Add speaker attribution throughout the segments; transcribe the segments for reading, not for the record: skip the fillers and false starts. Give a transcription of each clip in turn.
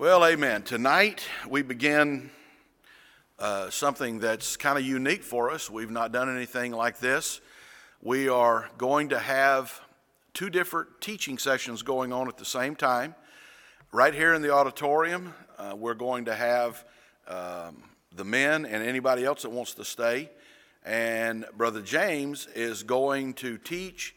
Speaker 1: Well, amen. Tonight we begin something that's kind of unique for us. We've not done anything like this. We are going to have two different teaching sessions going on at the same time. Right here in the auditorium, we're going to have the men and anybody else that wants to stay. And Brother James is going to teach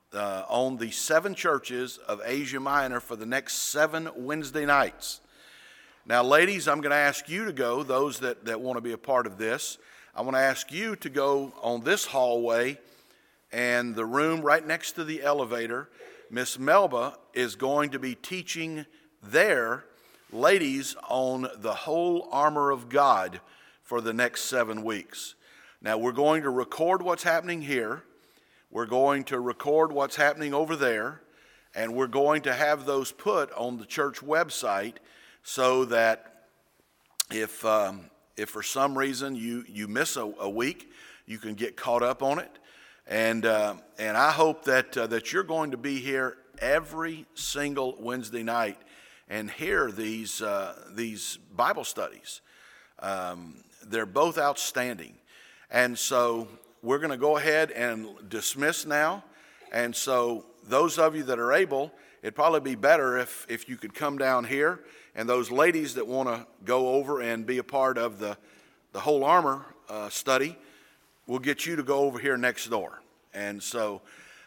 Speaker 1: on the 7 churches of Asia Minor for the next 7 Wednesday nights. Now, ladies, I'm going to ask you to go, those that want to be a part of this. I want to ask you to go on this hallway and the room right next to the elevator. Miss Melba is going to be teaching there, ladies, on the whole armor of God for the next 7 weeks. Now, we're going to record what's happening here. We're going to record what's happening over there. And we're going to have those put on the church website so that if for some reason you miss a week, you can get caught up on it. And I hope that you're going to be here every single Wednesday night and hear these Bible studies. They're both outstanding. And so we're going to go ahead and dismiss now. And so those of you that are able, it'd probably be better if you could come down here. And those ladies that want to go over and be a part of the whole armor study, we'll get you to go over here next door. And so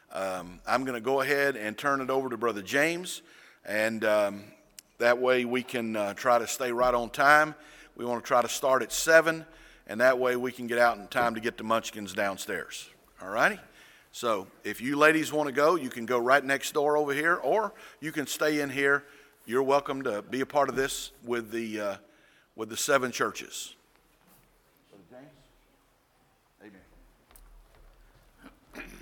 Speaker 1: I'm going to go ahead and turn it over to Brother James. And that way we can try to stay right on time. We want to try to start at 7. And that way we can get out in time to get the munchkins downstairs. All righty? So if you ladies want to go, you can go right next door over here, or you can stay in here. You're welcome to be a part of this with the 7 churches. Brother James? Amen.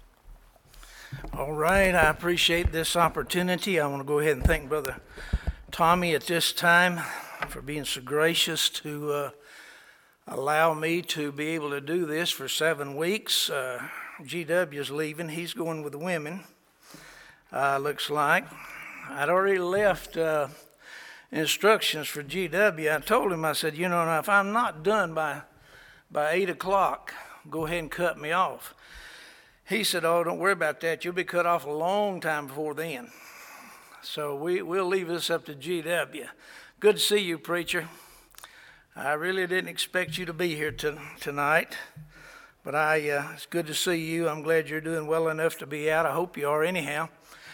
Speaker 2: All right, I appreciate this opportunity. I want to go ahead and thank Brother Tommy at this time for being so gracious to allow me to be able to do this for 7 weeks. GW's leaving. He's going with the women, looks like. I'd already left instructions for GW. I told him, I said, now if I'm not done by 8 o'clock, go ahead and cut me off. He said, oh, don't worry about that. You'll be cut off a long time before then. So we'll leave this up to GW. Good to see you, preacher. I really didn't expect you to be here tonight, but it's good to see you. I'm glad you're doing well enough to be out. I hope you are anyhow.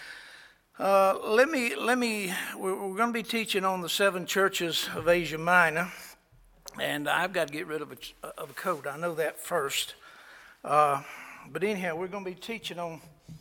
Speaker 2: We're going to be teaching on the 7 churches of Asia Minor, and I've got to get rid of a coat. I know that first. But anyhow, we're going to be teaching on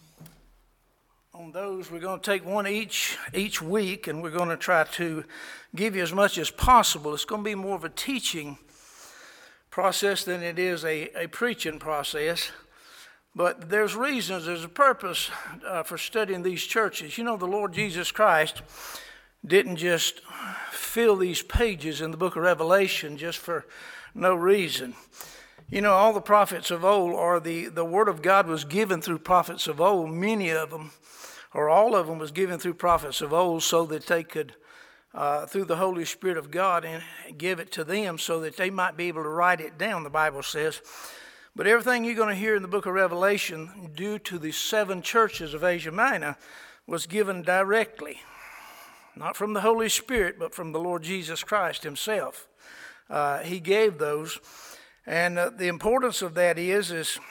Speaker 2: those. We're going to take one each week, and we're going to try to give you as much as possible. It's going to be more of a teaching process than it is a preaching process. But there's reasons, there's a purpose for studying these churches. The Lord Jesus Christ didn't just fill these pages in the book of Revelation just for no reason. All the prophets of old, or the word of God was given through prophets of old, many of them, or all of them was given through prophets of old so that they could, through the Holy Spirit of God, and give it to them so that they might be able to write it down, the Bible says. But everything you're going to hear in the book of Revelation, due to the 7 churches of Asia Minor, was given directly. Not from the Holy Spirit, but from the Lord Jesus Christ himself. He gave those. And the importance of that is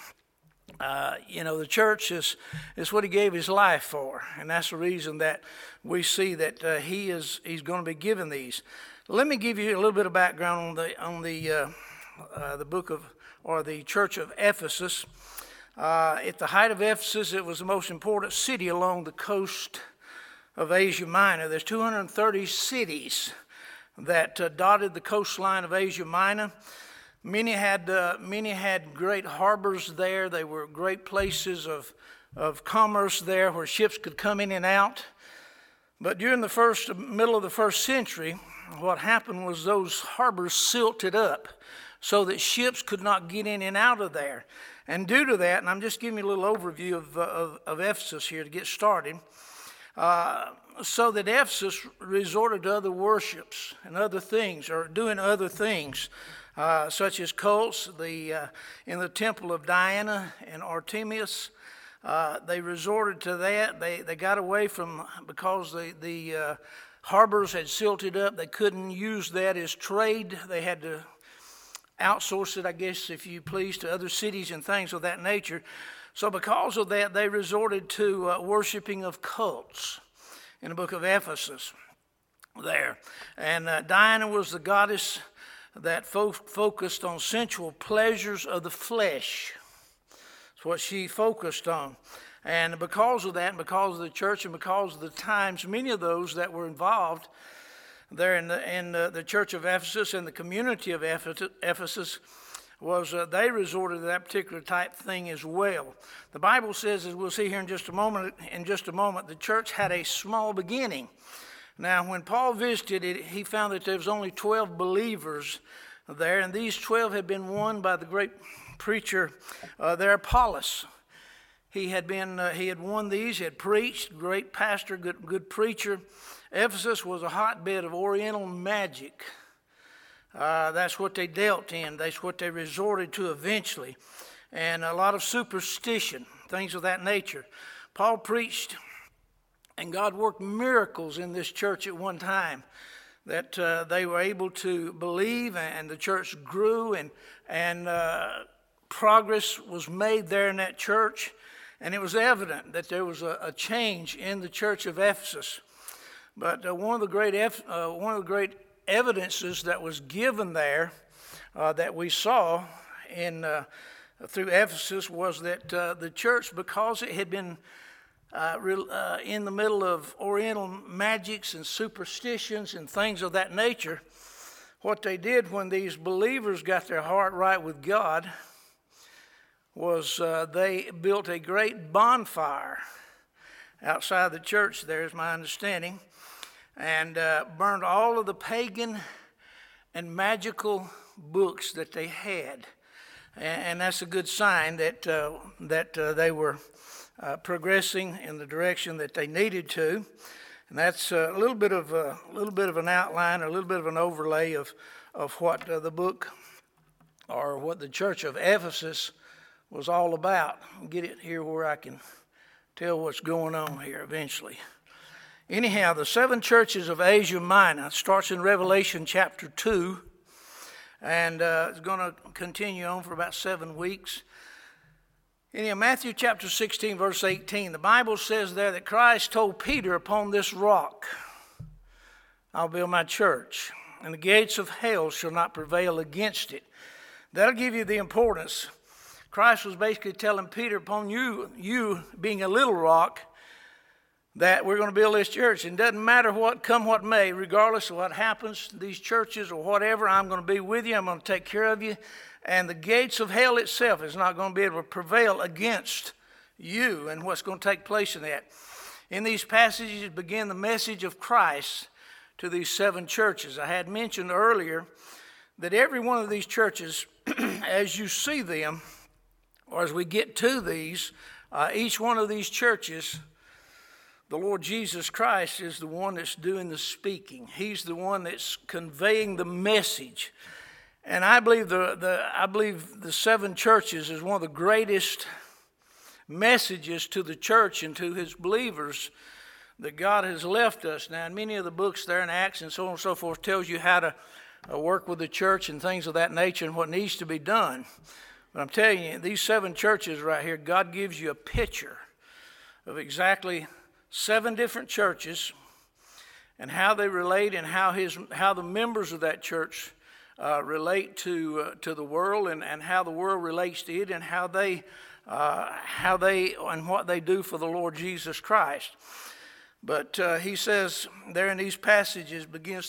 Speaker 2: the church is what he gave his life for. And that's the reason that we see that he's going to be given these. Let me give you a little bit of background on the book of, or the church of Ephesus. At the height of Ephesus, it was the most important city along the coast of Asia Minor. There's 230 cities that dotted the coastline of Asia Minor. Many had great harbors there. They were great places of commerce there where ships could come in and out. But during the middle of the first century, what happened was those harbors silted up so that ships could not get in and out of there. And due to that, and I'm just giving you a little overview of Ephesus here to get started, so that Ephesus resorted to other worships and other things, or doing other things, such as cults. In the temple of Diana and Artemis, they resorted to that. They got away from, because the harbors had silted up, they couldn't use that as trade. They had to outsource it, I guess, if you please, to other cities and things of that nature. So because of that, they resorted to worshiping of cults in the book of Ephesus there. And Diana was the goddess that focused on sensual pleasures of the flesh. That's what she focused on. And because of that, and because of the church, and because of the times, many of those that were involved there in the church of Ephesus and the community of Ephesus was they resorted to that particular type thing as well. The Bible says, as we'll see here in just a moment, the church had a small beginning. Now, when Paul visited it, he found that there was only 12 believers there, and these 12 had been won by the great preacher there, Apollos. He had won these. He had preached, great pastor, good preacher. Ephesus was a hotbed of Oriental magic. That's what they dealt in. That's what they resorted to eventually. And a lot of superstition, things of that nature. Paul preached, and God worked miracles in this church at one time, that they were able to believe, and the church grew, and progress was made there in that church. And it was evident that there was a change in the church of Ephesus. But one of the great evidences that was given there that we saw through Ephesus was that the church, because it had been in the middle of Oriental magics and superstitions and things of that nature, what they did when these believers got their heart right with God was they built a great bonfire outside the church there, is my understanding, and burned all of the pagan and magical books that they had. And that's a good sign that they were progressing in the direction that they needed to. And that's a little bit of an outline, a little bit of an overlay of what the book, or what the church of Ephesus was all about. I'll get it here where I can tell what's going on here eventually. Anyhow, the 7 churches of Asia Minor starts in Revelation chapter 2, and it's going to continue on for about 7 weeks. In Matthew chapter 16, verse 18, the Bible says there that Christ told Peter, "Upon this rock I'll build my church, and the gates of hell shall not prevail against it." That'll give you the importance. Christ was basically telling Peter, upon you being a little rock, that we're going to build this church. And it doesn't matter what may, regardless of what happens to these churches or whatever, I'm going to be with you. I'm going to take care of you. And the gates of hell itself is not going to be able to prevail against you and what's going to take place in that. In these passages begin the message of Christ to these 7 churches. I had mentioned earlier that every one of these churches, as you see them, or as we get to these, each one of these churches, the Lord Jesus Christ is the one that's doing the speaking. He's the one that's conveying the message. And I believe the 7 churches is one of the greatest messages to the church and to his believers that God has left us. Now, in many of the books there in Acts and so on and so forth tells you how to work with the church and things of that nature and what needs to be done. But I'm telling you, these 7 churches right here, God gives you a picture of exactly 7 different churches and how they relate, and how the members of that church relate to the world, and how the world relates to it, and how they and what they do for the Lord Jesus Christ. But he says there in these passages begins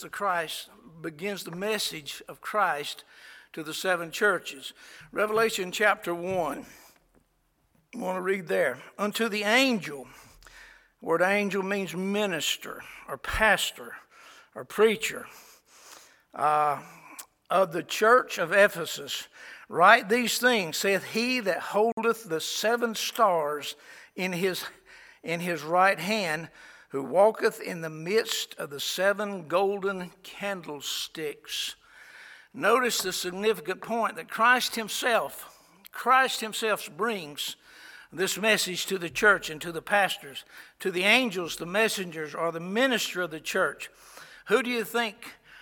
Speaker 2: the message of Christ to the 7 churches. Revelation chapter 1. I want to read there. Unto the angel. The word angel means minister or pastor or preacher. Of the church of Ephesus, write these things, saith he that holdeth the 7 stars in his right hand, who walketh in the midst of the 7 golden candlesticks. Notice the significant point that Christ himself brings this message to the church and to the pastors, to the angels, the messengers, or the minister of the church. Who do you think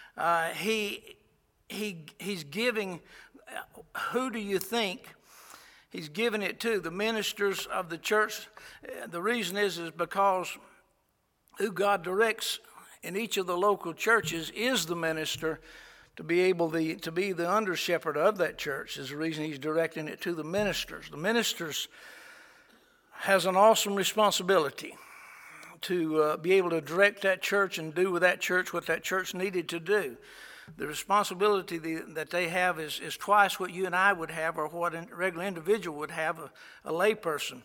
Speaker 2: he's giving? Who do you think he's giving it to? The ministers of the church. The reason is because who God directs in each of the local churches is the minister to be able to be the under shepherd of that church. Is the reason he's directing it to the ministers. The ministers has an awesome responsibility to be able to direct that church and do with that church what that church needed to do. The responsibility that they have is twice what you and I would have, or what a regular individual would have, a layperson.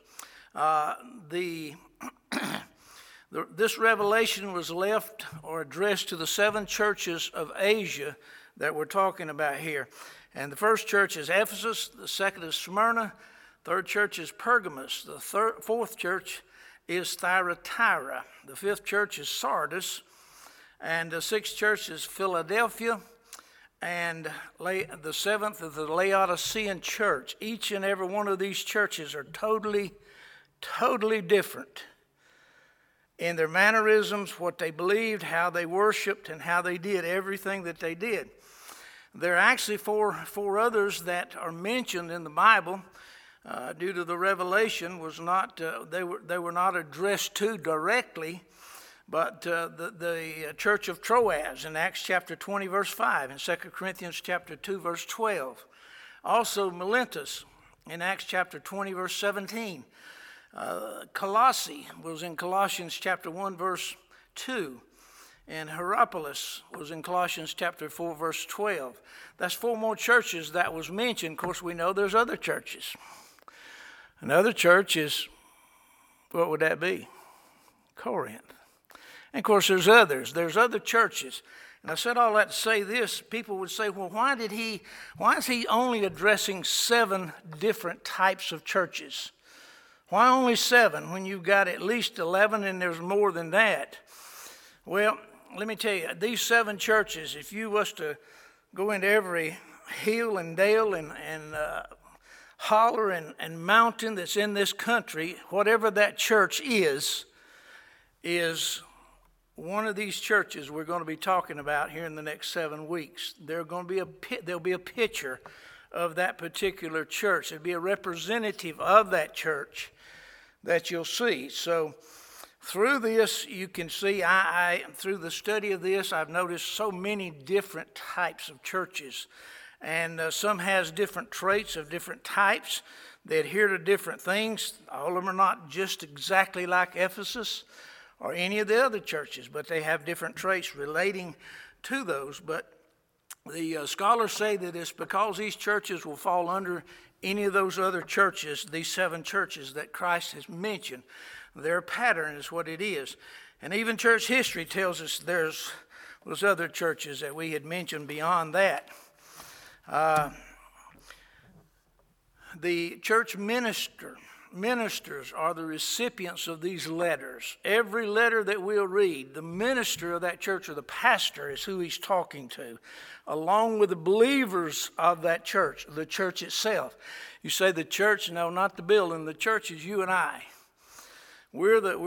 Speaker 2: This revelation was left or addressed to the 7 churches of Asia that we're talking about here. And the first church is Ephesus, the second is Smyrna, third church is Pergamos, the fourth church is Thyatira, the fifth church is Sardis, and the sixth church is Philadelphia, and the seventh is the Laodicean church. Each and every one of these churches are totally different in their mannerisms, what they believed, how they worshiped, and how they did everything that they did. There are actually four others that are mentioned in the Bible. Due to the revelation, they were not addressed to directly, but the church of Troas in Acts chapter 20 verse 5 and 2 Corinthians chapter 2 verse 12. Also Miletus in Acts chapter 20 verse 17. Colossae was in Colossians chapter 1 verse 2. And Hierapolis was in Colossians chapter 4 verse 12. That's 4 more churches that was mentioned. Of course, we know there's other churches. Another church is, what would that be? Corinth. And of course, there's others. There's other churches. And I said all that to say this. People would say, well, why is he only addressing 7 different types of churches? Why only 7 when you've got at least 11 and there's more than that? Well, let me tell you, these 7 churches, if you was to go into every hill and dale and holler and mountain that's in this country, whatever that church is one of these churches we're going to be talking about here in the next 7 weeks. There'll be a picture of that particular church. There'll be a representative of that church that you'll see. So through this, you can see, through the study of this, I've noticed so many different types of churches. And some has different traits of different types. They adhere to different things. All of them are not just exactly like Ephesus or any of the other churches, but they have different traits relating to those. But the scholars say that it's because these churches will fall under any of those other churches, these 7 churches that Christ has mentioned. Their pattern is what it is. And even church history tells us there's other churches that we had mentioned beyond that. The church ministers are the recipients of these letters. Every letter that we'll read, the minister of that church or the pastor is who he's talking to, along with the believers of that church, the church itself. You say the church? No, not the building. The church is you and I. We're the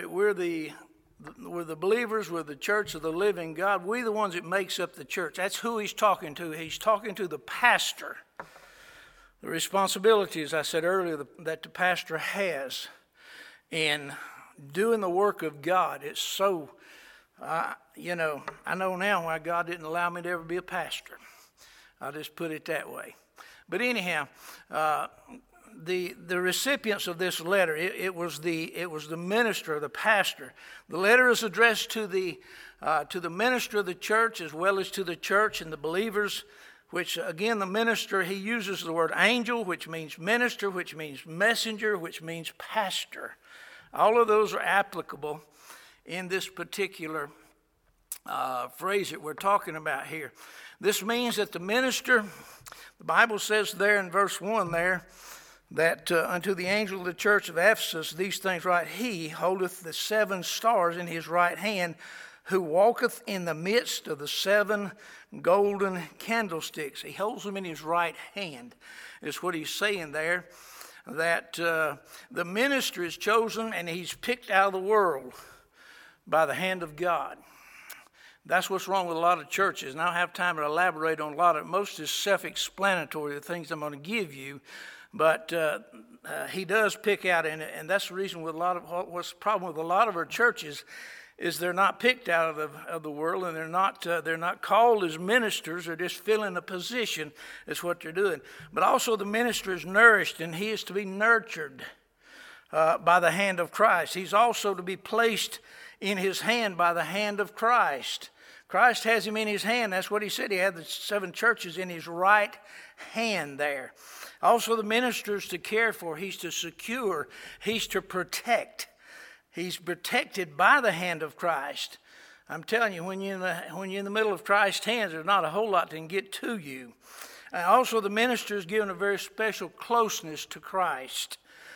Speaker 2: believers, we're the church of the living God. We're the ones that makes up the church. That's who he's talking to. He's talking to the pastor. The responsibility, as I said earlier, that the pastor has in doing the work of God. It's so, I know now why God didn't allow me to ever be a pastor. I'll just put it that way. But anyhow, the recipients of this letter, it was the minister, the pastor. The letter is addressed to the minister of the church as well as to the church and the believers, which again the minister, he uses the word angel, which means minister, which means messenger, which means pastor. All of those are applicable in this particular phrase that we're talking about here. This means that the minister, the Bible says there in verse 1 there, that unto the angel of the church of Ephesus these things write, He holdeth the 7 stars in his right hand, who walketh in the midst of the 7 golden candlesticks. He holds them in his right hand, is what he's saying there, that the minister is chosen and he's picked out of the world by the hand of God. That's what's wrong with a lot of churches, and I don't have time to elaborate on a lot of it. Most is self-explanatory, the things I'm going to give you. But he does pick out, and that's the reason with a lot of what's the problem with a lot of our churches is they're not picked out of the world, and they're not called as ministers. They're just filling a position. Is what they're doing. But also the minister is nourished, and he is to be nurtured by the hand of Christ. He's also to be placed in his hand by the hand of Christ. Christ has him in his hand. That's what he said. He had the 7 churches in his right hand there. Also, the minister is to care for, he's to secure, he's to protect. He's protected by the hand of Christ. I'm telling you, when you're in the middle of Christ's hands, there's not a whole lot that can get to you. Also, the minister is given a very special closeness to Christ,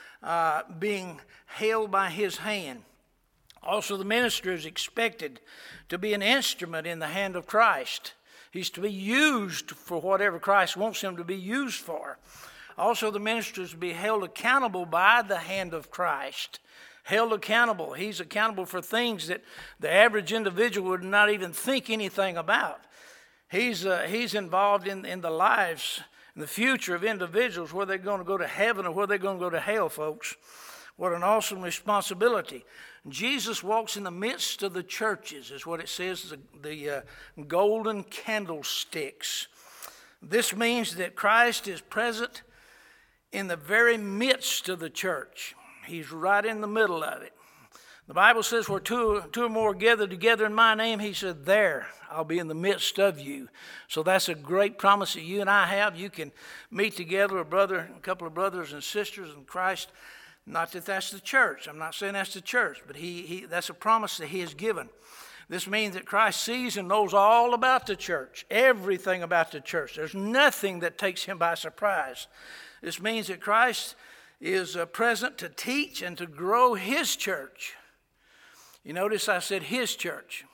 Speaker 2: being held by his hand. Also, the minister is expected to be an instrument in the hand of Christ. He's to be used for whatever Christ wants him to be used for. Also, the minister is to be held accountable by the hand of Christ. Held accountable. He's accountable for things that the average individual would not even think anything about. He's involved in the lives and the future of individuals, whether they're going to go to heaven or whether they're going to go to hell, folks. What an awesome responsibility. Jesus walks in the midst of the churches, is what it says, the golden candlesticks. This means that Christ is present in the very midst of the church. He's right in the middle of it. The Bible says, where two or more gathered together in my name, he said, there, I'll be in the midst of you. So that's a great promise that you and I have. You can meet together, a couple of brothers and sisters in Christ. Not that that's the church. I'm not saying that's the church, but that's a promise that he has given. This means that Christ sees and knows all about the church, everything about the church. There's nothing that takes him by surprise. This means that Christ is present to teach and to grow his church. You notice I said his church.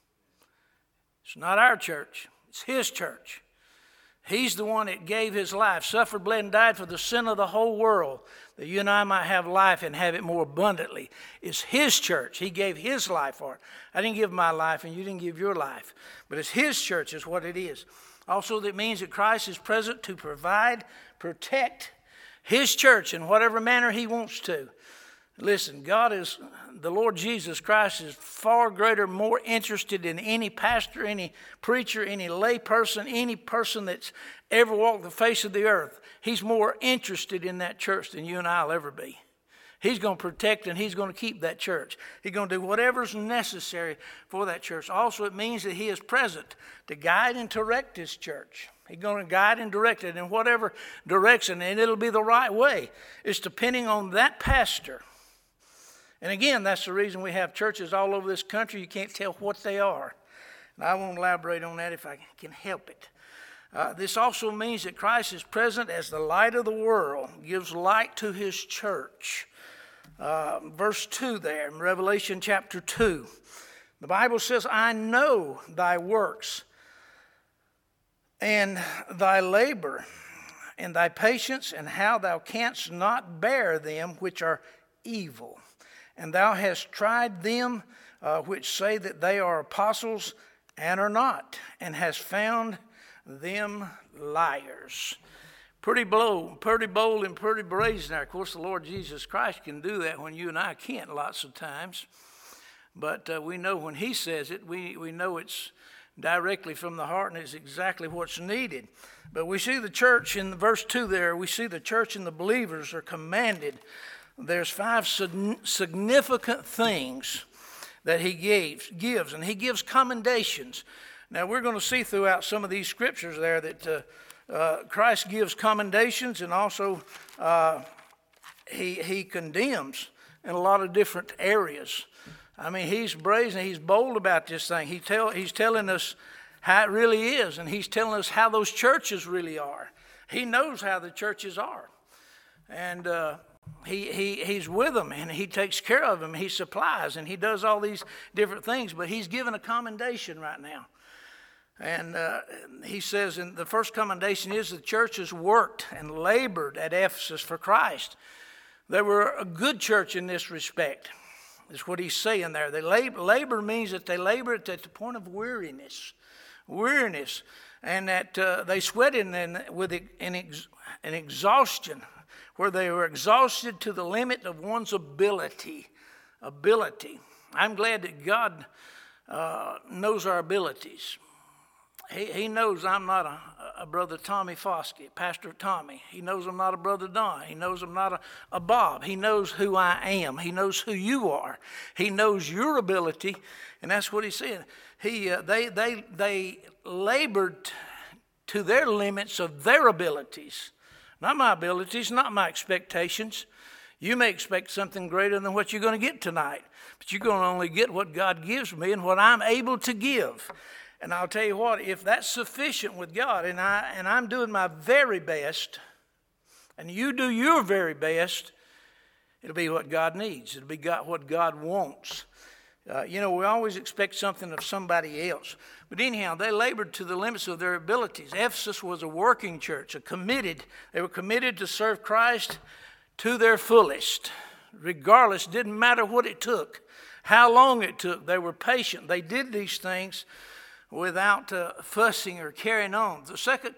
Speaker 2: It's not our church. It's his church. He's the one that gave his life, suffered, bled, and died for the sin of the whole world, that you and I might have life and have it more abundantly. It's his church. He gave his life for it. I didn't give my life, and you didn't give your life. But it's his church is what it is. Also, that means that Christ is present to provide, protect his church in whatever manner he wants to. Listen, the Lord Jesus Christ is far greater, more interested in any pastor, any preacher, any lay person, any person that's ever walked the face of the earth. He's more interested in that church than you and I will ever be. He's going to protect and he's going to keep that church. He's going to do whatever's necessary for that church. Also, it means that he is present to guide and direct his church. He's going to guide and direct it in whatever direction, and it'll be the right way. It's depending on that pastor. And again, that's the reason we have churches all over this country. You can't tell what they are. And I won't elaborate on that if I can help it. This also means that Christ is present as the light of the world, gives light to his church. Verse 2 there in Revelation chapter 2. The Bible says, I know thy works and thy labor and thy patience, and how thou canst not bear them which are evil. And thou hast tried them which say that they are apostles and are not, and hast found them liars. Pretty bold and pretty brazen there. Of course, the Lord Jesus Christ can do that when you and I can't lots of times. But we know when he says it, we know it's directly from the heart and it's exactly what's needed. But we see the church in verse 2 there, we see the church and the believers are commanded. There's 5 significant things that he gives, and he gives commendations. Now, we're going to see throughout some of these scriptures there that Christ gives commendations, and also he condemns in a lot of different areas. I mean, he's brazen, he's bold about this thing. He's telling us how it really is, and he's telling us how those churches really are. He knows how the churches are. And he's with them, and he takes care of them. He supplies, and he does all these different things. But he's given a commendation right now. And he says, and the first commendation is the church has worked and labored at Ephesus for Christ. They were a good church in this respect, is what he's saying there. They labor means that they labored at the point of weariness, and that they sweated with an exhaustion, where they were exhausted to the limit of one's ability. I'm glad that God knows our abilities. He knows I'm not a brother Tommy Foskey, Pastor Tommy. He knows I'm not a brother Don. He knows I'm not a Bob. He knows who I am. He knows who you are. He knows your ability, and that's what he's saying. They labored to their limits of their abilities. Not my abilities, not my expectations. You may expect something greater than what you're going to get tonight, but you're going to only get what God gives me and what I'm able to give. And I'll tell you what, if that's sufficient with God, and I'm doing my very best, and you do your very best, it'll be what God needs. It'll be what God wants. We always expect something of somebody else. But anyhow, they labored to the limits of their abilities. Ephesus was a working church, they were committed to serve Christ to their fullest. Regardless, didn't matter what it took, how long it took. They were patient. They did these things without fussing or carrying on. The second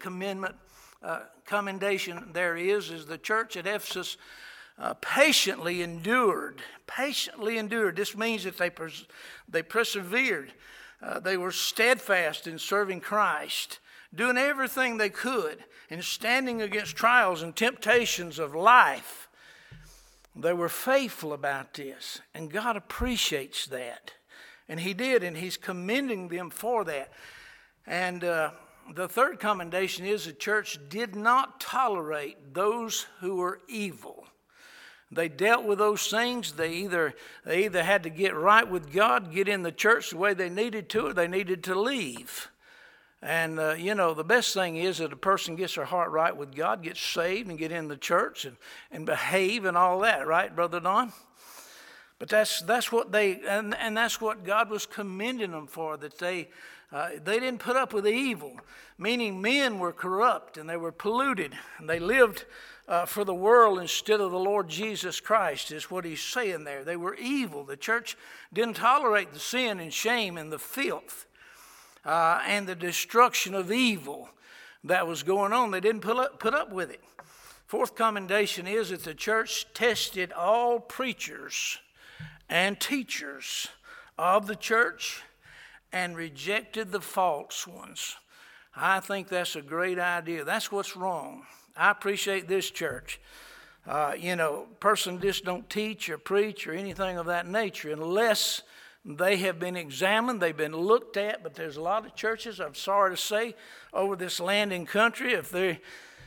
Speaker 2: commendation there is the church at Ephesus patiently endured. This means that they persevered. They were steadfast in serving Christ, doing everything they could, and standing against trials and temptations of life. They were faithful about this, and God appreciates that. And he did, and he's commending them for that. And the third commendation is the church did not tolerate those who were evil. They dealt with those things. They either had to get right with God, get in the church the way they needed to, or they needed to leave. And, the best thing is that a person gets their heart right with God, gets saved, and get in the church and behave and all that, right, Brother Don? But that's what and that's what God was commending them for, that they didn't put up with evil, meaning men were corrupt and they were polluted, and they lived for the world instead of the Lord Jesus Christ, is what he's saying there. They were evil. The church didn't tolerate the sin and shame and the filth and the destruction of evil that was going on. They didn't put up with it. Fourth commendation is that the church tested all preachers and teachers of the church and rejected the false ones. I think that's a great idea. That's what's wrong. I appreciate this church. Person just don't teach or preach or anything of that nature unless they have been examined, they've been looked at. But there's a lot of churches, I'm sorry to say, over this land and country, if they're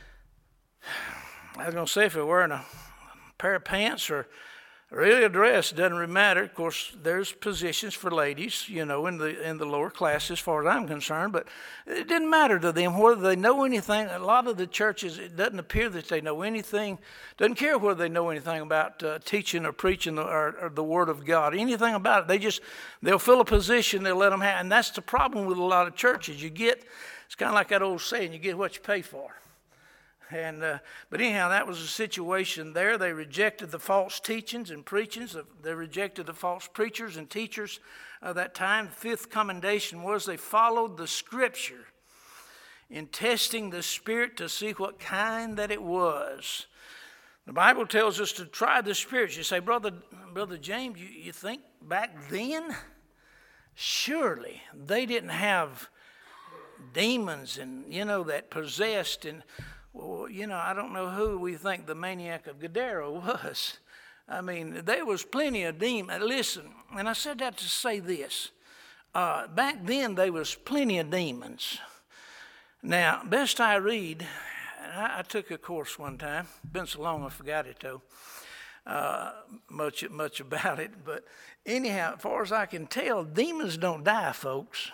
Speaker 2: wearing a pair of pants or really a dress, doesn't really matter. Of course, there's positions for ladies, in the lower class as far as I'm concerned, but it didn't matter to them whether they know anything. A lot of the churches, it doesn't appear that they know anything, doesn't care whether they know anything about teaching or preaching or the Word of God, anything about it. They'll fill a position, they'll let them have, and that's the problem with a lot of churches. It's kind of like that old saying, you get what you pay for. But anyhow, that was the situation there. They rejected the false teachings and preachings. They rejected the false preachers and teachers of that time. The fifth commendation was they followed the Scripture in testing the Spirit to see what kind that it was. The Bible tells us to try the spirits. You say, Brother James, you think back then? Surely they didn't have demons and, that possessed and... Well, I don't know who we think the maniac of Gadara was. I mean, there was plenty of demons. Listen, and I said that to say this. Back then, there was plenty of demons. Now, best I read, I took a course one time. Been so long I forgot it, though, much about it. But anyhow, as far as I can tell, demons don't die, folks.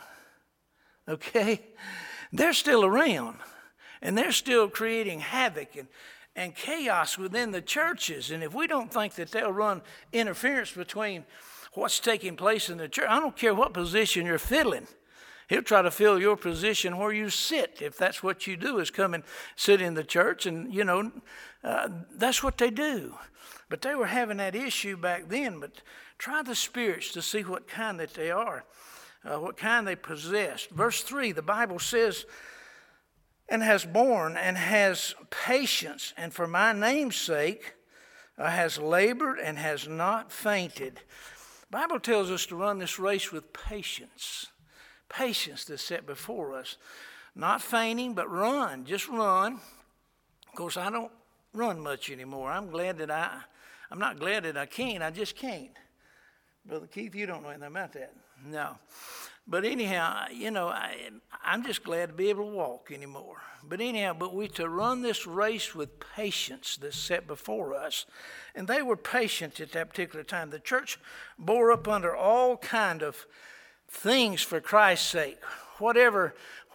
Speaker 2: Okay? They're still around. And they're still creating havoc and chaos within the churches. And if we don't think that they'll run interference between what's taking place in the church, I don't care what position you're filling. He'll try to fill your position where you sit, if that's what you do, is come and sit in the church. And, that's what they do. But they were having that issue back then. But try the spirits to see what kind that they are, what kind they possess. Verse 3, the Bible says, and has borne and has patience, and for my name's sake has labored and has not fainted. The Bible tells us to run this race with patience. Patience that's set before us. Not fainting, but run. Just run. Of course, I don't run much anymore. I'm not glad that I can't. I just can't. Brother Keith, you don't know anything about that. No. But anyhow, I'm just glad to be able to walk anymore. But anyhow, we to run this race with patience that's set before us. And they were patient at that particular time. The church bore up under all kind of things for Christ's sake. Whatever,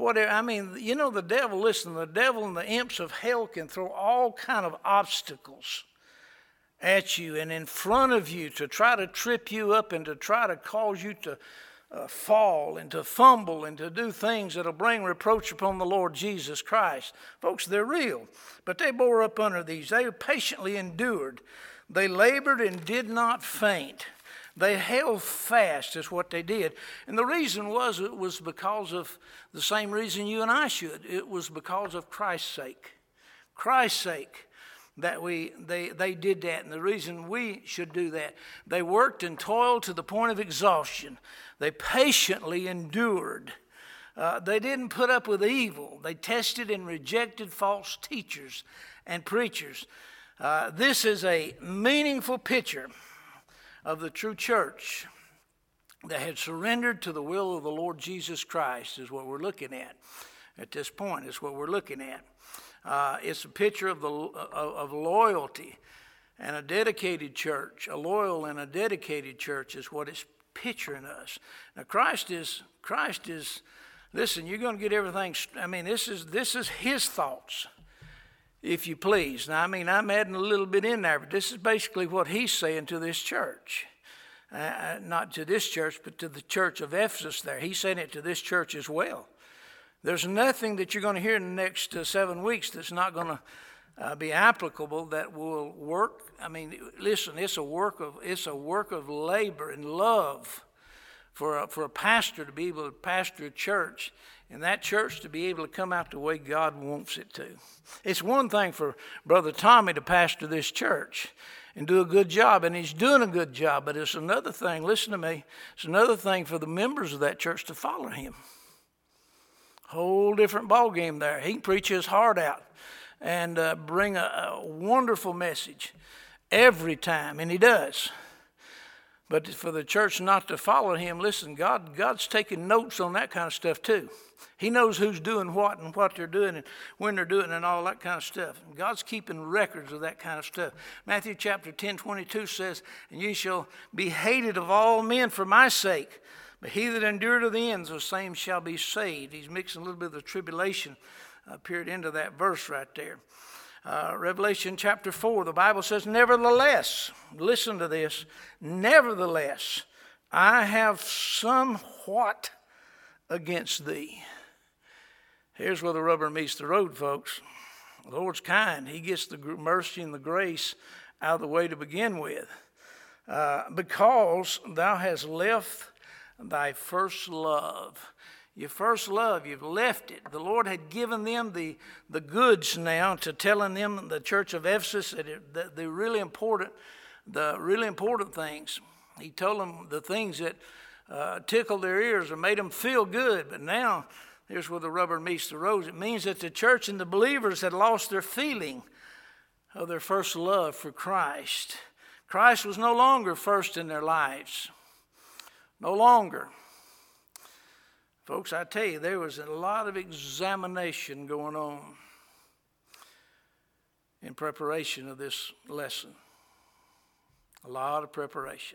Speaker 2: the devil and the imps of hell can throw all kind of obstacles at you and in front of you to try to trip you up and to try to cause you to fall and to fumble and to do things that'll bring reproach upon the Lord Jesus Christ. Folks, they're real, but they bore up under these. They patiently endured. They labored and did not faint. They held fast is what they did. And the reason it was because of the same reason you and I should. It was because of Christ's sake. Christ's sake that they did that. And the reason we should do that. They worked and toiled to the point of exhaustion. They patiently endured. They didn't put up with evil. They tested and rejected false teachers and preachers. This is a meaningful picture of the true church that had surrendered to the will of the Lord Jesus Christ is what we're looking at this point, is what we're looking at. It's a picture of loyalty and a dedicated church. A loyal and a dedicated church is what it's picturing us. Now Christ is, listen, you're going to get everything, this is his thoughts, if you please. Now, I'm adding a little bit in there, but this is basically what he's saying to this church. Not to this church, but to the church of Ephesus there. He's saying it to this church as well. There's nothing that you're going to hear in the next 7 weeks that's not going to be applicable that will work. Listen, it's a work of labor and love for a pastor to be able to pastor a church, and that church to be able to come out the way God wants it to. It's one thing for Brother Tommy to pastor this church and do a good job, and he's doing a good job, but it's another thing, listen to me, it's another thing for the members of that church to follow him. Whole different ballgame there. He can preach his heart out and bring a wonderful message every time, and he does. But for the church not to follow him, listen, God's taking notes on that kind of stuff too. He knows who's doing what and what they're doing and when they're doing it and all that kind of stuff. And God's keeping records of that kind of stuff. Matthew chapter 10:22 says, and ye shall be hated of all men for my sake, but he that endured to the end, the same shall be saved. He's mixing a little bit of the tribulation period into that verse right there. Revelation chapter 4, the Bible says, nevertheless, listen to this, nevertheless, I have somewhat against thee. Here's where the rubber meets the road, folks. The Lord's kind. He gets the mercy and the grace out of the way to begin with. Because thou hast left thy first love. Your first love, you've left it. The Lord had given them the goods now to telling them, the church of Ephesus, that the really important things. He told them the things that tickled their ears or made them feel good. But now, here's where the rubber meets the road. It means that the church and the believers had lost their feeling of their first love for Christ. Christ was no longer first in their lives. No longer. Folks, I tell you, there was a lot of examination going on in preparation of this lesson. A lot of preparation.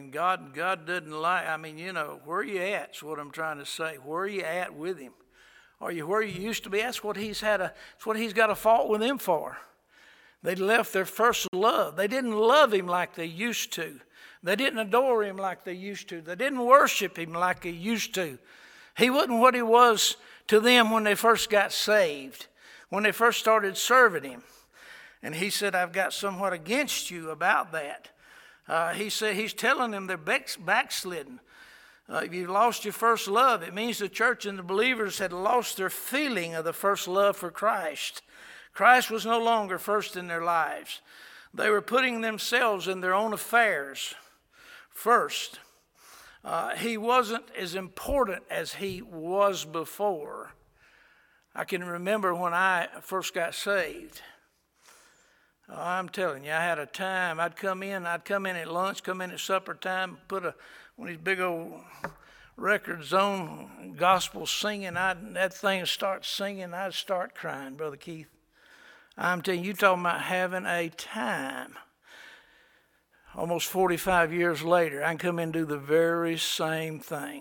Speaker 2: God doesn't like, where are you at is what I'm trying to say. Where are you at with him? Are you where you used to be? That's what he's got a fault with them for. They left their first love. They didn't love him like they used to. They didn't adore him like they used to. They didn't worship him like they used to. He wasn't what he was to them when they first got saved, when they first started serving him. And he said, I've got somewhat against you about that. He said he's telling them they're backslidden. If you've lost your first love, it means the church and the believers had lost their feeling of the first love for Christ. Christ was no longer first in their lives. They were putting themselves in their own affairs first. He wasn't as important as he was before. I can remember when I first got saved. I'm telling you, I had a time. I'd come in at lunch, come in at supper time, put one of these big old records on, gospel singing. That thing would start singing, I'd start crying, Brother Keith. I'm telling you, talking about having a time. Almost 45 years later, I can come in and do the very same thing.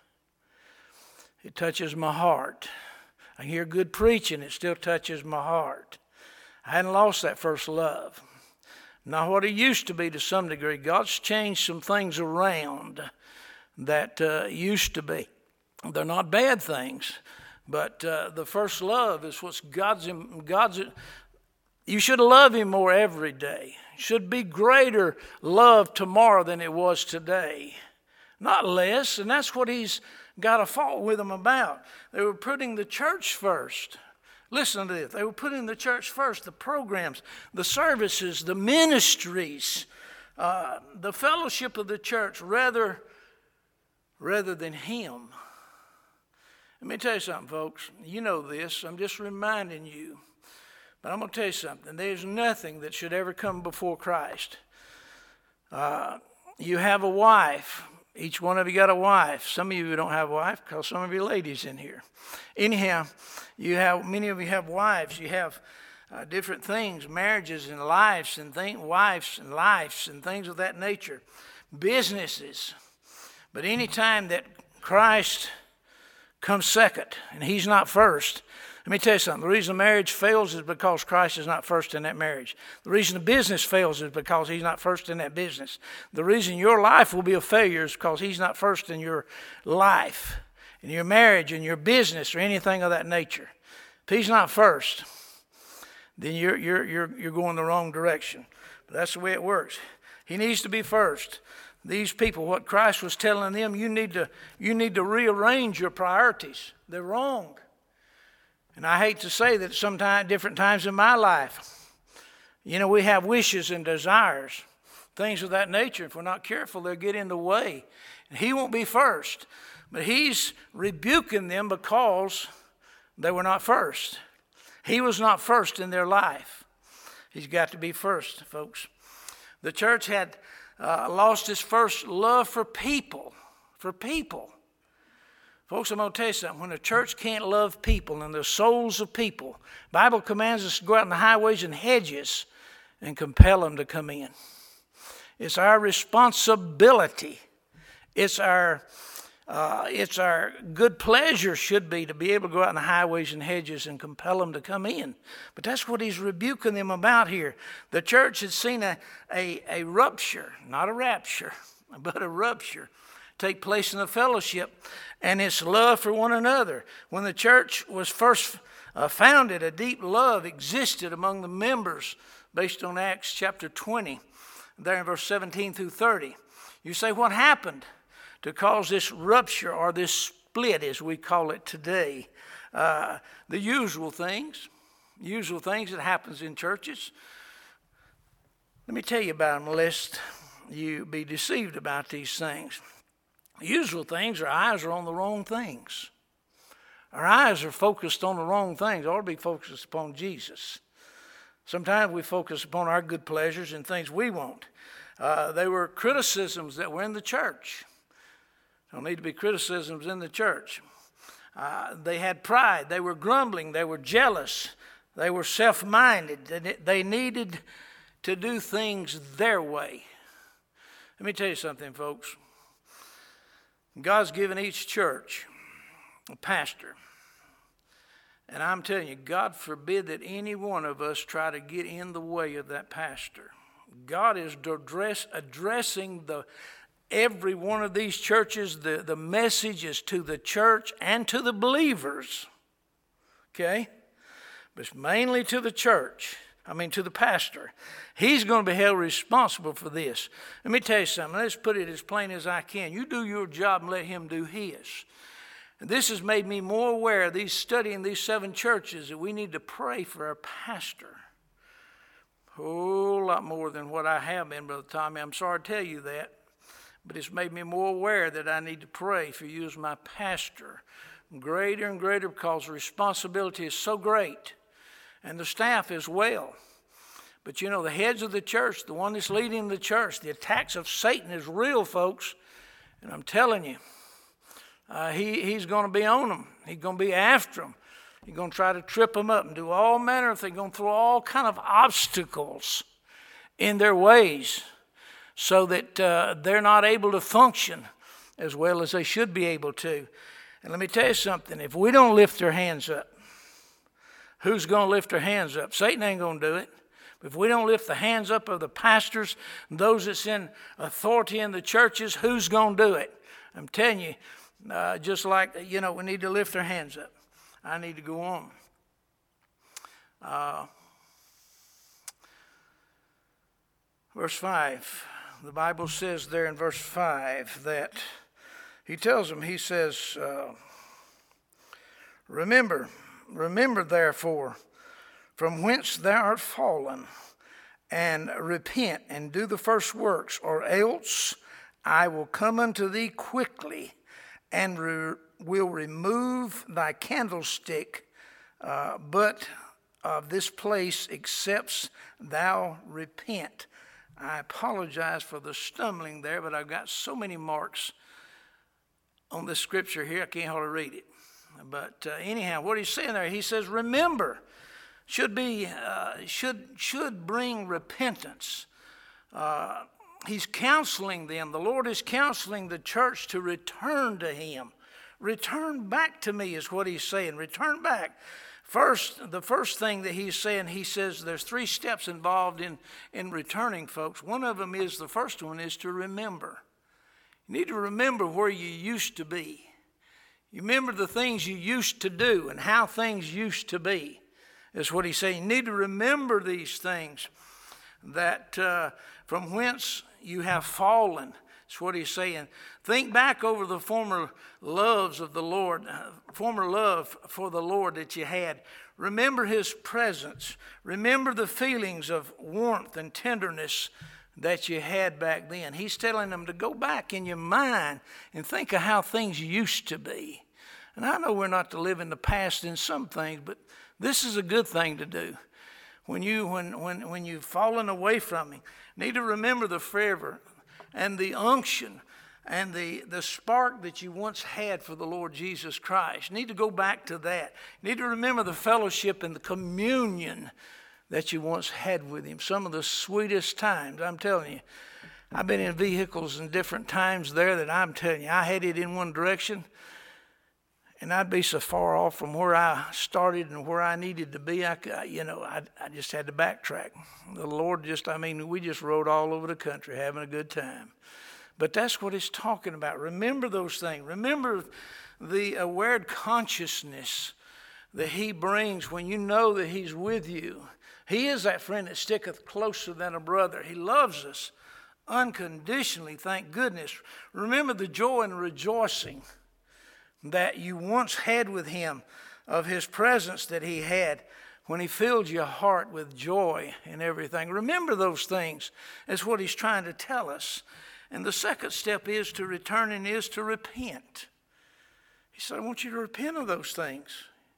Speaker 2: It touches my heart. I hear good preaching, it still touches my heart. I hadn't lost that first love. Not what it used to be to some degree. God's changed some things around that used to be. They're not bad things, but the first love is what's God's. You should love him more every day. Should be greater love tomorrow than it was today. Not less, and that's what he's got a fault with them about. They were putting the church first. Listen to this. They were putting the church first, the programs, the services, the ministries, the fellowship of the church rather than him. Let me tell you something, folks. You know this. I'm just reminding you. But I'm going to tell you something. There's nothing that should ever come before Christ. You have a wife. Each one of you got a wife. Some of you don't have a wife because some of you ladies in here. Anyhow, many of you have wives. You have different things, marriages and lives and wives and lives and things of that nature. Businesses. But any time that Christ comes second and he's not first, let me tell you something. The reason marriage fails is because Christ is not first in that marriage. The reason the business fails is because he's not first in that business. The reason your life will be a failure is because he's not first in your life, in your marriage, in your business, or anything of that nature. If he's not first, then you're going the wrong direction. But that's the way it works. He needs to be first. These people, what Christ was telling them, you need to rearrange your priorities. They're wrong. And I hate to say that sometimes, different times in my life, we have wishes and desires, things of that nature. If we're not careful, they'll get in the way. And he won't be first. But he's rebuking them because they were not first. He was not first in their life. He's got to be first, folks. The church had lost its first love for people. Folks, I'm going to tell you something. When the church can't love people and the souls of people, the Bible commands us to go out in the highways and hedges and compel them to come in. It's our responsibility. It's our good pleasure should be to be able to go out in the highways and hedges and compel them to come in. But that's what he's rebuking them about here. The church had seen a rupture, not a rapture, but a rupture take place in the fellowship and its love for one another. When the church was first founded, a deep love existed among the members based on Acts chapter 20, there in verse 17 through 30. You say, what happened to cause this rupture or this split as we call it today? The usual things that happens in churches. Let me tell you about them lest you be deceived about these things. The usual things, our eyes are on the wrong things. Our eyes are focused on the wrong things. They ought to be focused upon Jesus. Sometimes we focus upon our good pleasures and things we want. They were criticisms that were in the church. Don't need to be criticisms in the church. They had pride. They were grumbling. They were jealous. They were self-minded. They needed to do things their way. Let me tell you something, folks. God's given each church a pastor. And I'm telling you, God forbid that any one of us try to get in the way of that pastor. God is addressing every one of these churches. The message is to the church and to the believers. Okay? But it's mainly to the church. To the pastor. He's going to be held responsible for this. Let me tell you something. Let's put it as plain as I can. You do your job and let him do his. And this has made me more aware of studying these 7 churches that we need to pray for our pastor. A whole lot more than what I have been, Brother Tommy. I'm sorry to tell you that. But it's made me more aware that I need to pray for you as my pastor. Greater and greater, because the responsibility is so great. And the staff as well. But the heads of the church, the one that's leading the church, the attacks of Satan is real, folks. And I'm telling you, he's going to be on them. He's going to be after them. He's going to try to trip them up and do all manner of things. He's going to throw all kind of obstacles in their ways so that they're not able to function as well as they should be able to. And let me tell you something. If we don't lift their hands up, who's going to lift their hands up? Satan ain't going to do it. If we don't lift the hands up of the pastors, those that's in authority in the churches, who's going to do it? I'm telling you, just like, we need to lift their hands up. I need to go on. Verse 5, the Bible says there in verse 5 that he tells them, he says, Remember therefore from whence thou art fallen, and repent and do the first works, or else I will come unto thee quickly, and will remove thy candlestick, but of this place except thou repent. I apologize for the stumbling there, but I've got so many marks on this scripture here, I can't hardly read it. But anyhow, what he's saying there, he says, remember, should bring repentance. He's counseling them. The Lord is counseling the church to return to him. Return back to me is what he's saying. Return back. The first thing that he's saying, he says there's 3 steps involved in returning, folks. One of them is, the first one is to remember. You need to remember where you used to be. You remember the things you used to do and how things used to be, is what he's saying. You need to remember these things, that from whence you have fallen. That's what he's saying. Think back over the former loves of the Lord, former love for the Lord that you had. Remember his presence. Remember the feelings of warmth and tenderness that you had back then. He's telling them to go back in your mind and think of how things used to be. And I know we're not to live in the past in some things, but this is a good thing to do. When you've fallen away from him, you need to remember the fervor and the unction and the spark that you once had for the Lord Jesus Christ. You need to go back to that. You need to remember the fellowship and the communion that you once had with him. Some of the sweetest times, I'm telling you. I've been in vehicles in different times there that I'm telling you, I headed in one direction, and I'd be so far off from where I started and where I needed to be, I just had to backtrack. The Lord we just rode all over the country having a good time. But that's what it's talking about. Remember those things. Remember the aware consciousness that he brings when you know that he's with you. He is that friend that sticketh closer than a brother. He loves us unconditionally, thank goodness. Remember the joy and rejoicing that you once had with him, of his presence that he had when he filled your heart with joy and everything. Remember those things. That's what he's trying to tell us. And the second step is to return, and is to repent. He said, I want you to repent of those things.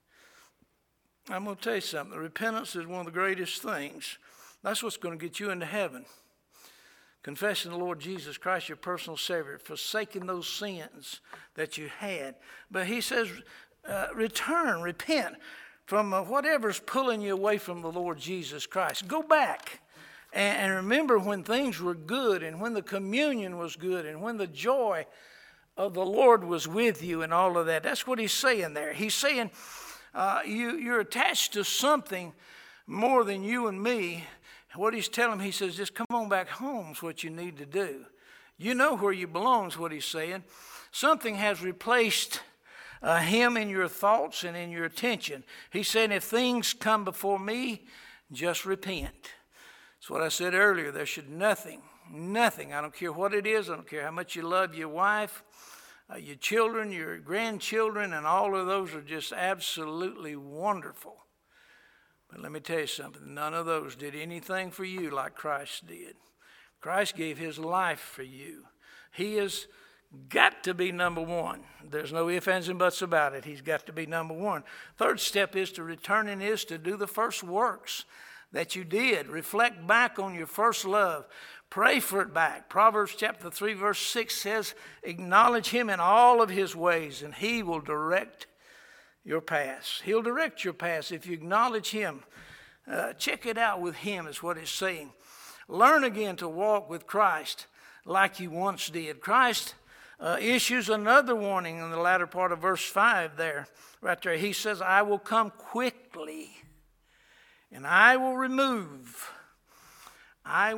Speaker 2: I'm going to tell you something. Repentance is one of the greatest things. That's what's going to get you into heaven. Confessing the Lord Jesus Christ, your personal Savior, forsaking those sins that you had. But he says, return, repent from whatever's pulling you away from the Lord Jesus Christ. Go back and remember when things were good, and when the communion was good, and when the joy of the Lord was with you and all of that. That's what he's saying there. He's saying, You're attached to something more than you and me. What he's telling him, he says, just come on back home is what you need to do. You know where you belong is what he's saying. Something has replaced him in your thoughts and in your attention. He's saying, if things come before me, just repent. That's what I said earlier. There should nothing, I don't care what it is, I don't care how much you love your wife, your children, your grandchildren, and all of those are just absolutely wonderful. But let me tell you something, none of those did anything for you like Christ did. Christ gave his life for you. He has got to be number one. There's no ifs, ands, and buts about it. He's got to be number one. Third step is to return, and is to do the first works that you did. Reflect back on your first love. Pray for it back. Proverbs chapter 3, verse 6 says, acknowledge him in all of his ways, and he will direct your paths. He'll direct your paths if you acknowledge him. Check it out with him is what it's saying. Learn again to walk with Christ like you once did. Christ issues another warning in the latter part of verse 5 there, right there. He says, I will come quickly, and I will remove, I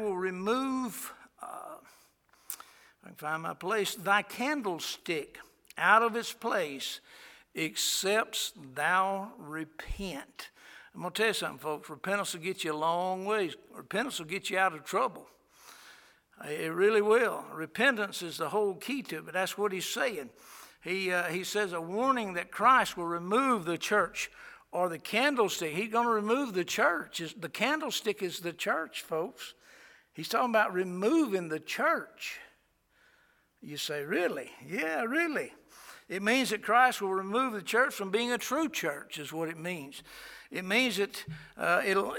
Speaker 2: can find my place, thy candlestick out of its place, except thou repent. I'm going to tell you something, folks. Repentance will get you a long ways. Repentance will get you out of trouble. It really will. Repentance is the whole key to it, but that's what he's saying. He says a warning that Christ will remove the church or the candlestick. He's going to remove the church. The candlestick is the church, folks. He's talking about removing the church. You say, really? Yeah, really. It means that Christ will remove the church from being a true church is what it means. It means that it'll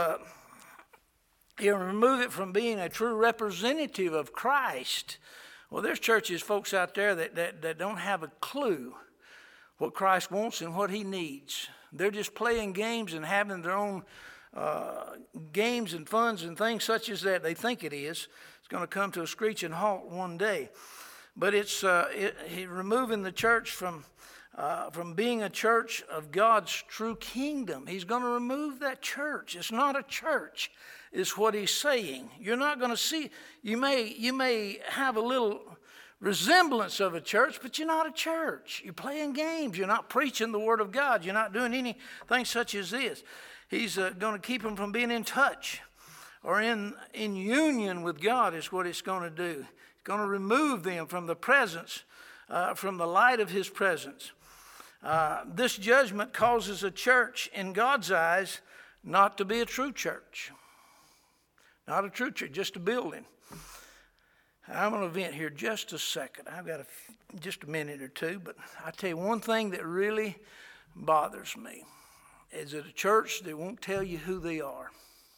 Speaker 2: remove it from being a true representative of Christ. Well, there's churches, folks out there that don't have a clue what Christ wants and what he needs. They're just playing games and having their own games and funds and things such as that. They think it is. It's going to come to a screeching halt one day. But it's removing the church from being a church of God's true kingdom. He's going to remove that church. It's not a church, is what he's saying. You're not going to see, you may have a little resemblance of a church, but you're not a church. You're playing games. You're not preaching the Word of God. You're not doing anything such as this. He's going to keep them from being in touch or in union with God is what it's going to do. It's going to remove them from the presence, from the light of his presence. This judgment causes a church in God's eyes not to be a true church. Not a true church, just a building. I'm going to vent here just a second. I've got just a minute or two, but I tell you one thing that really bothers me is that a church that won't tell you who they are.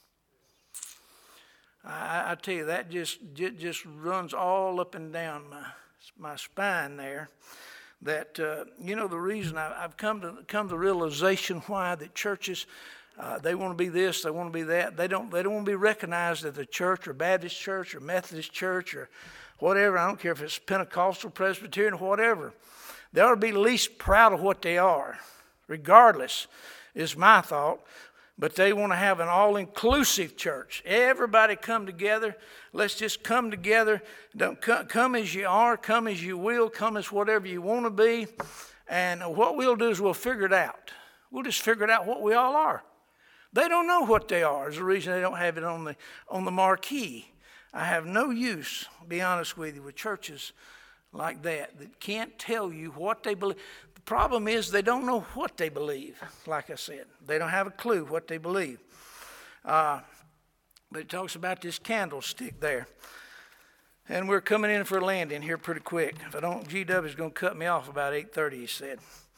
Speaker 2: I tell you, that just runs all up and down my spine there. That the reason I've come to realization why that churches they want to be this, they want to be that. They don't want to be recognized as a church or Baptist church or Methodist church or whatever. I don't care if it's Pentecostal, Presbyterian, whatever. They ought to be least proud of what they are, regardless, is my thought. But they want to have an all-inclusive church. Everybody come together. Let's just come together. Don't come as you are, come as you will, come as whatever you want to be. And what we'll do is we'll figure it out. We'll just figure it out what we all are. They don't know what they are. Is the reason they don't have it on the marquee. I have no use, to be honest with you, with churches like that can't tell you what they believe. The problem is they don't know what they believe, like I said. They don't have a clue what they believe. But it talks about this candlestick there. And we're coming in for a landing here pretty quick. If I don't, GW is going to cut me off about 8:30, he said.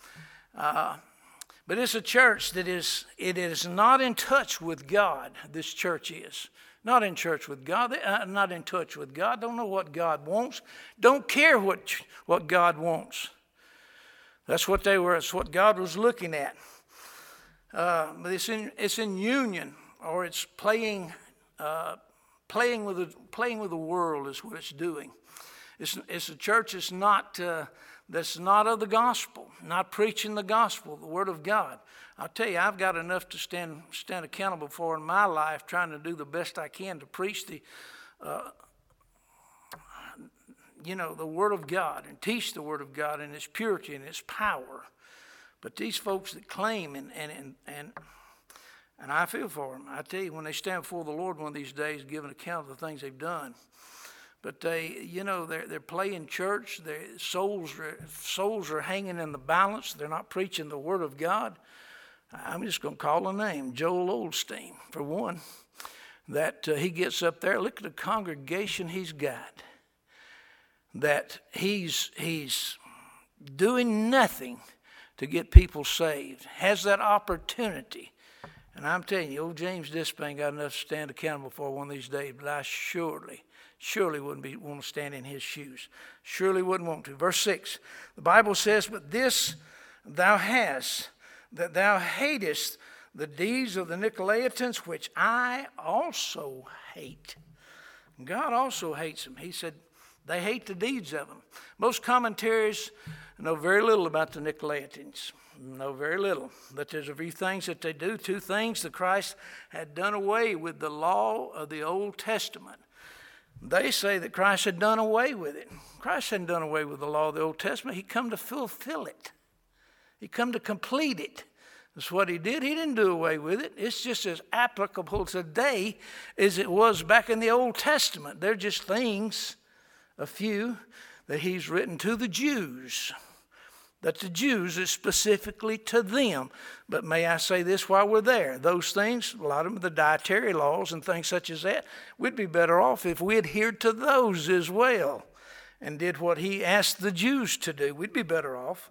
Speaker 2: But it's a church that is not in touch with God. This church is not in touch with God. Not in touch with God. Don't know what God wants. Don't care what God wants. That's what they were. That's what God was looking at. But it's in union, or it's playing with the world is what it's doing. It's a church that's not that's not of the gospel, not preaching the gospel, the Word of God. I'll tell you, I've got enough to stand accountable for in my life, trying to do the best I can to preach the Word of God and teach the Word of God in its purity and its power. But these folks that claim, and I feel for them, I tell you, when they stand before the Lord one of these days, give an account of the things they've done. But they're playing church. Their souls are hanging in the balance. They're not preaching the Word of God. I'm just going to call a name, Joel Osteen, for one. That he gets up there. Look at the congregation he's got. That he's doing nothing to get people saved. Has that opportunity. And I'm telling you, old James Dispain got enough to stand accountable for one of these days, but I surely wouldn't want to stand in his shoes. Surely wouldn't want to. Verse 6, the Bible says, but this thou hast, that thou hatest the deeds of the Nicolaitans, which I also hate. God also hates them. He said they hate the deeds of them. Most commentaries know very little about the Nicolaitans. Know very little. But there's a few things that they do. Two things that Christ had done away with the law of the Old Testament. They say that Christ had done away with it. Christ hadn't done away with the law of the Old Testament. He come to fulfill it. He come to complete it. That's what he did. He didn't do away with it. It's just as applicable today as it was back in the Old Testament. They're just things, a few, that he's written to the Jews. That the Jews is specifically to them. But may I say this while we're there? Those things, a lot of them, the dietary laws and things such as that, we'd be better off if we adhered to those as well and did what he asked the Jews to do. We'd be better off.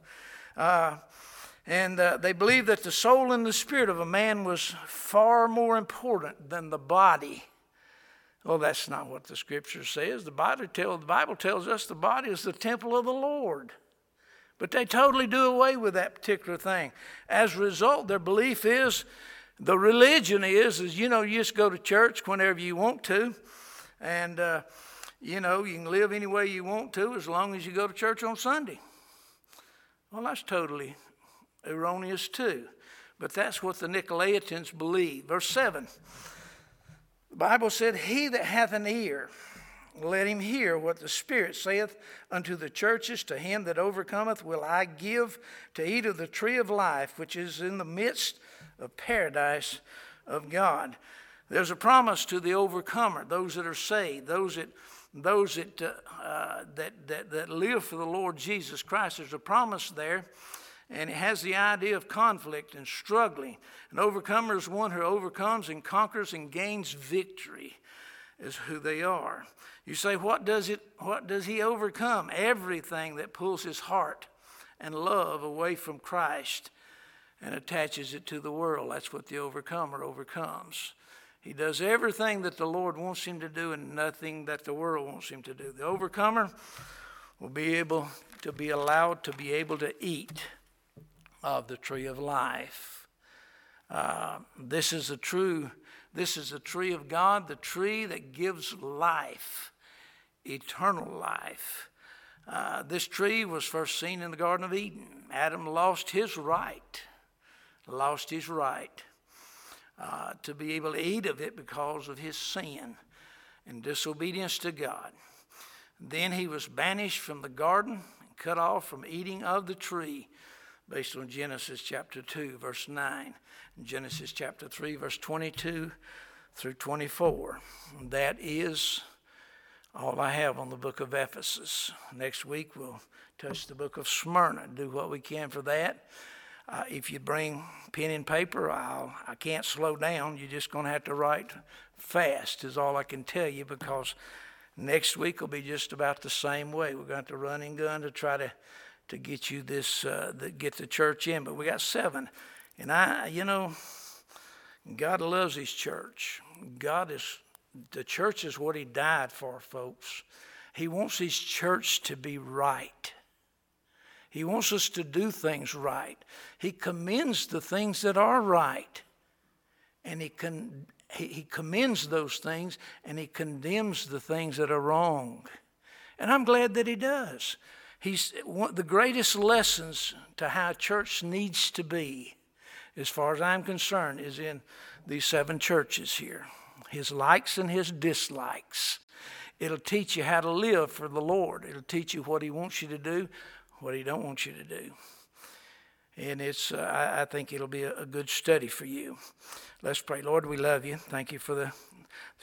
Speaker 2: And they believed that the soul and the spirit of a man was far more important than the body. Well, that's not what the Scripture says. The Bible tells us the body is the temple of the Lord. But they totally do away with that particular thing. As a result, their belief is, the religion is you just go to church whenever you want to. And, you can live any way you want to as long as you go to church on Sunday. Well, that's totally erroneous too. But that's what the Nicolaitans believe. Verse 7, the Bible said, he that hath an ear, let him hear what the Spirit saith unto the churches. To him that overcometh will I give to eat of the tree of life, which is in the midst of paradise of God. There's a promise to the overcomer, those that are saved, those that live for the Lord Jesus Christ. There's a promise there, and it has the idea of conflict and struggling. An overcomer is one who overcomes and conquers and gains victory, is who they are. You say, what does he overcome? Everything that pulls his heart and love away from Christ and attaches it to the world. That's what the overcomer overcomes. He does everything that the Lord wants him to do and nothing that the world wants him to do. The overcomer will be able to be allowed to be able to eat of the tree of life. This is a tree of God, the tree that gives life, eternal life. This tree was first seen in the Garden of Eden. Adam lost his right to be able to eat of it because of his sin and disobedience to God. Then he was banished from the garden and cut off from eating of the tree, based on Genesis chapter 2, verse 9, and Genesis chapter 3, verse 22 through 24. That is all I have on the book of Ephesus. Next week we'll touch the book of Smyrna, do what we can for that. If you bring pen and paper, I can't slow down. You're just going to have to write fast is all I can tell you, because next week will be just about the same way. We're going to have to run and gun to try to get you this, get the church in. But we got 7. And God loves his church. The church is what he died for, folks. He wants his church to be right. He wants us to do things right. He commends the things that are right. And he commends those things, and he condemns the things that are wrong. And I'm glad that he does. The greatest lessons to how church needs to be, as far as I'm concerned, is in these 7 churches here. His likes and his dislikes. It'll teach you how to live for the Lord. It'll teach you what he wants you to do, what he don't want you to do. And I think it'll be a good study for you. Let's pray. Lord, we love you. Thank you for the